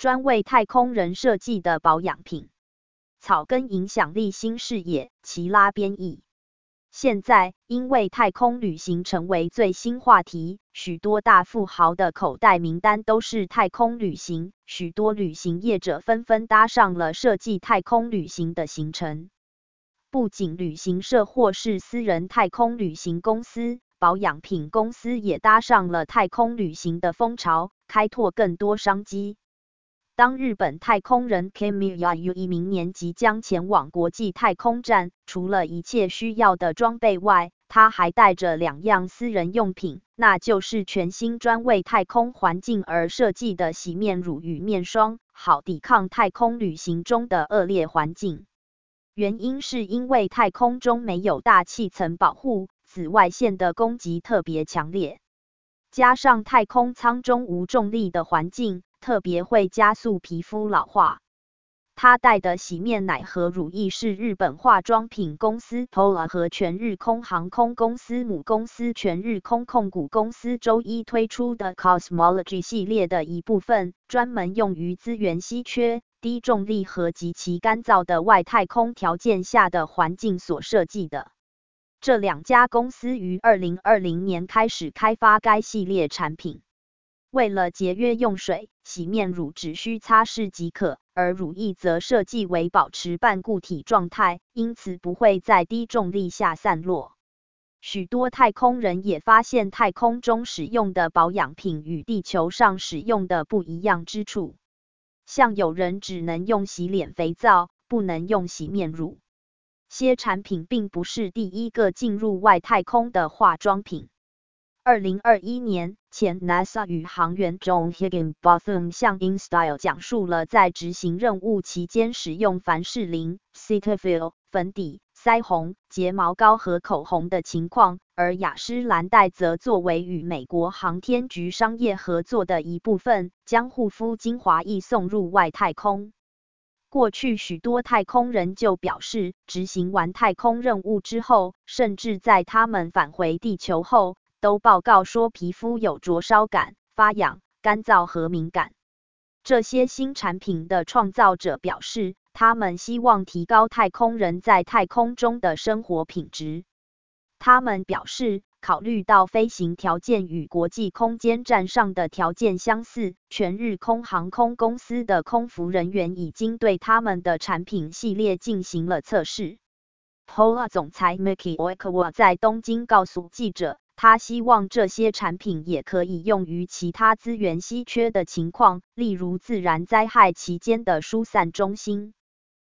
专为太空人设计的保养品。草根影响力新视野，齐拉编译。现在，因为太空旅行成为最新话题，许多大富豪的口袋名单都是太空旅行，许多旅行业者纷纷搭上了设计太空旅行的行程。不仅旅行社或是私人太空旅行公司，保养品公司也搭上了太空旅行的风潮，开拓更多商机。当日本太空人 Kimi Yayoi 明年即将前往国际太空站，除了一切需要的装备外，他还带着2样私人用品，那就是全新专为太空环境而设计的洗面乳与面霜，好抵抗太空旅行中的恶劣环境。原因是因为太空中没有大气层保护，紫外线的攻击特别强烈，加上太空舱中无重力的环境，特别会加速皮肤老化。他带的洗面奶和乳液是日本化妆品公司 Polar 和全日空航空公司母公司全日空控股公司周一推出的 Cosmology 系列的一部分，专门用于资源稀缺、低重力和极其干燥的外太空条件下的环境所设计的。这2家公司于2020年开始开发该系列产品。为了节约用水，洗面乳只需擦拭即可，而乳液则设计为保持半固体状态，因此不会在低重力下散落。许多太空人也发现太空中使用的保养品与地球上使用的不一样之处。像有人只能用洗脸肥皂，不能用洗面乳。些产品并不是第一个进入外太空的化妆品。2021年，前 NASA 宇航员 John Higginbotham 向 InStyle 讲述了在执行任务期间使用凡士林、Cetaphil、粉底、腮红、睫毛膏和口红的情况，而雅诗兰黛则作为与美国航天局商业合作的一部分，将护肤精华液送入外太空。过去许多太空人就表示，执行完太空任务之后，甚至在他们返回地球后，都报告说皮肤有灼烧感、发痒、干燥和敏感。这些新产品的创造者表示，他们希望提高太空人在太空中的生活品质。他们表示，考虑到飞行条件与国际空间站上的条件相似，全日空航空公司的空服人员已经对他们的产品系列进行了测试。Polar 总裁 Miki Oikawa 在东京告诉记者，他希望这些产品也可以用于其他资源稀缺的情况，例如自然灾害期间的疏散中心。